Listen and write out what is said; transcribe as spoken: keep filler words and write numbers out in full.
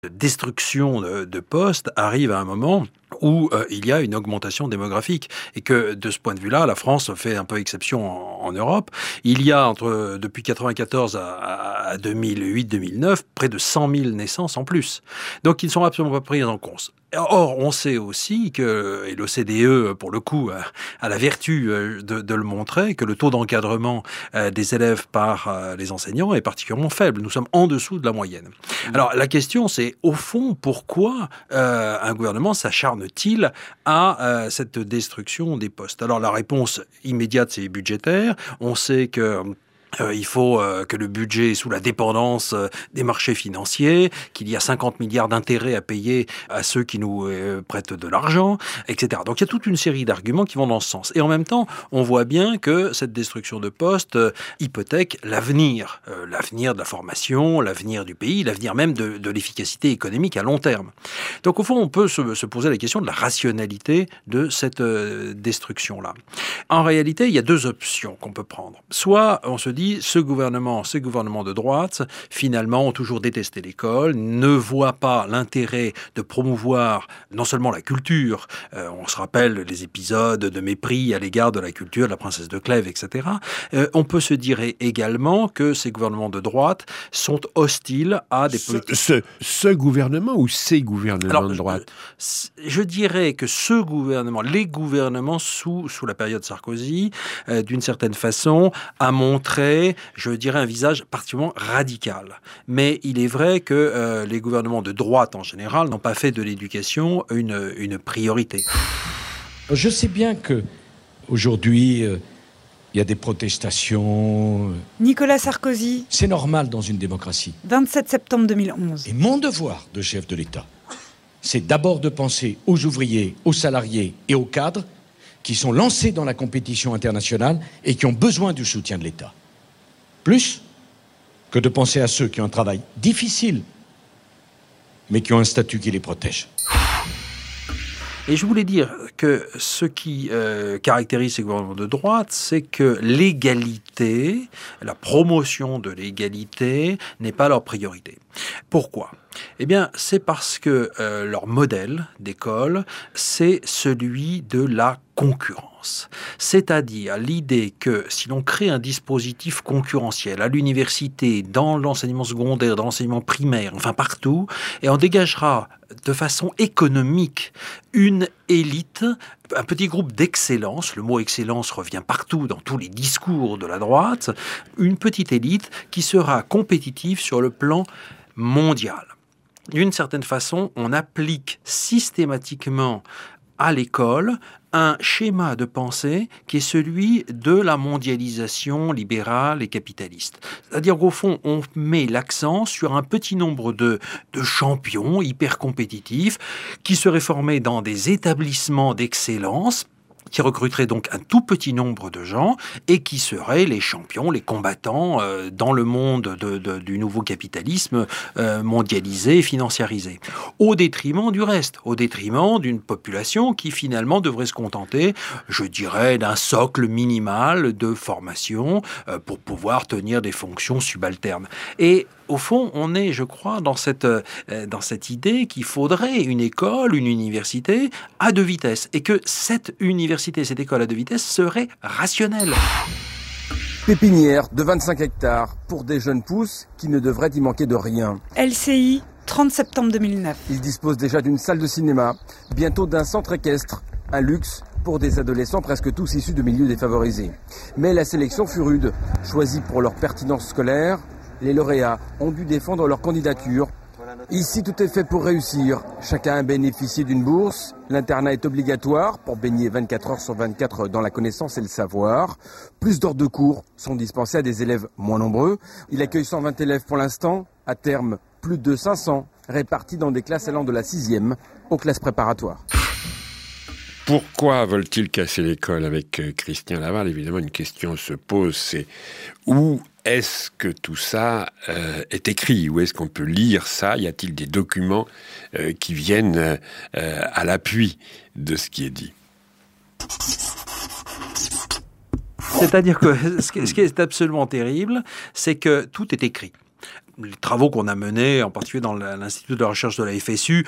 destruction de, de postes arrive à un moment où euh, il y a une augmentation démographique et que de ce point de vue-là, la France fait un peu exception en, en Europe. Il y a entre depuis quatre-vingt-quatorze à, à deux mille huit deux mille neuf près de cent mille naissances en plus. Donc ils ne sont absolument pas pris en compte. Or, on sait aussi que, et l'O C D E, pour le coup, a la vertu de, de le montrer, que le taux d'encadrement des élèves par les enseignants est particulièrement faible. Nous sommes en dessous de la moyenne. Alors, la question, c'est, au fond, pourquoi euh, un gouvernement s'acharne-t-il à euh, cette destruction des postes? Alors, la réponse immédiate, c'est budgétaire. On sait que Euh, il faut euh, que le budget est sous la dépendance euh, des marchés financiers, qu'il y a cinquante milliards d'intérêts à payer à ceux qui nous euh, prêtent de l'argent, et cetera. Donc il y a toute une série d'arguments qui vont dans ce sens. Et en même temps, on voit bien que cette destruction de postes euh, hypothèque l'avenir, euh, l'avenir de la formation, l'avenir du pays, l'avenir même de, de l'efficacité économique à long terme. Donc au fond, on peut se, se poser la question de la rationalité de cette euh, destruction-là. En réalité, il y a deux options qu'on peut prendre. Soit on se dit ce gouvernement, ces gouvernements de droite, finalement, ont toujours détesté l'école, ne voient pas l'intérêt de promouvoir non seulement la culture, euh, on se rappelle les épisodes de mépris à l'égard de la culture, de la princesse de Clèves, et cetera. Euh, on peut se dire également que ces gouvernements de droite sont hostiles à des politiques... Ce, ce, ce gouvernement ou ces gouvernements Alors, de droite je, je dirais que ce gouvernement, les gouvernements sous, sous la période Sarkozy, euh, d'une certaine façon, a montré je dirais, un visage particulièrement radical. Mais il est vrai que euh, les gouvernements de droite, en général, n'ont pas fait de l'éducation une, une priorité. Je sais bien qu'aujourd'hui, euh, il y a des protestations. Nicolas Sarkozy. C'est normal dans une démocratie. vingt-sept septembre deux mille onze. Et mon devoir de chef de l'État, c'est d'abord de penser aux ouvriers, aux salariés et aux cadres qui sont lancés dans la compétition internationale et qui ont besoin du soutien de l'État. Plus que de penser à ceux qui ont un travail difficile, mais qui ont un statut qui les protège. Et je voulais dire que ce qui euh, caractérise ces gouvernements de droite, c'est que l'égalité, la promotion de l'égalité n'est pas leur priorité. Pourquoi ? Eh bien, c'est parce que euh, leur modèle d'école, c'est celui de la concurrence. C'est-à-dire l'idée que si l'on crée un dispositif concurrentiel à l'université, dans l'enseignement secondaire, dans l'enseignement primaire, enfin partout, et on dégagera de façon économique une élite, un petit groupe d'excellence, le mot excellence revient partout dans tous les discours de la droite, une petite élite qui sera compétitive sur le plan mondial. D'une certaine façon, on applique systématiquement à l'école un schéma de pensée qui est celui de la mondialisation libérale et capitaliste. C'est-à-dire qu'au fond, on met l'accent sur un petit nombre de, de champions hyper compétitifs qui seraient formés dans des établissements d'excellence, qui recruterait donc un tout petit nombre de gens et qui seraient les champions, les combattants euh, dans le monde de, de, du nouveau capitalisme euh, mondialisé et financiarisé. Au détriment du reste, au détriment d'une population qui finalement devrait se contenter, je dirais, d'un socle minimal de formation euh, pour pouvoir tenir des fonctions subalternes. Et au fond, on est, je crois, dans cette, euh, dans cette idée qu'il faudrait une école, une université à deux vitesses, et que cette université, cette école à deux vitesses serait rationnelle. Pépinière de vingt-cinq hectares pour des jeunes pousses qui ne devraient y manquer de rien. L C I, trente septembre deux mille neuf. Il dispose déjà d'une salle de cinéma, bientôt d'un centre équestre, un luxe pour des adolescents presque tous issus de milieux défavorisés. Mais la sélection fut rude, choisie pour leur pertinence scolaire. Les lauréats ont dû défendre leur candidature. Ici, tout est fait pour réussir. Chacun a bénéficié d'une bourse. L'internat est obligatoire pour baigner vingt-quatre heures sur vingt-quatre dans la connaissance et le savoir. Plus d'heures de cours sont dispensées à des élèves moins nombreux. Il accueille cent vingt élèves pour l'instant. À terme, plus de cinq cents répartis dans des classes allant de la sixième aux classes préparatoires. Pourquoi veulent-ils casser l'école avec Christian Laval ? Évidemment, une question se pose, c'est où est-ce que tout ça euh, est écrit ? Où est-ce qu'on peut lire ça ? Y a-t-il des documents euh, qui viennent euh, à l'appui de ce qui est dit ? C'est-à-dire que ce qui est absolument terrible, c'est que tout est écrit. les travaux qu'on a menés, en particulier dans l'Institut de la recherche de la F S U,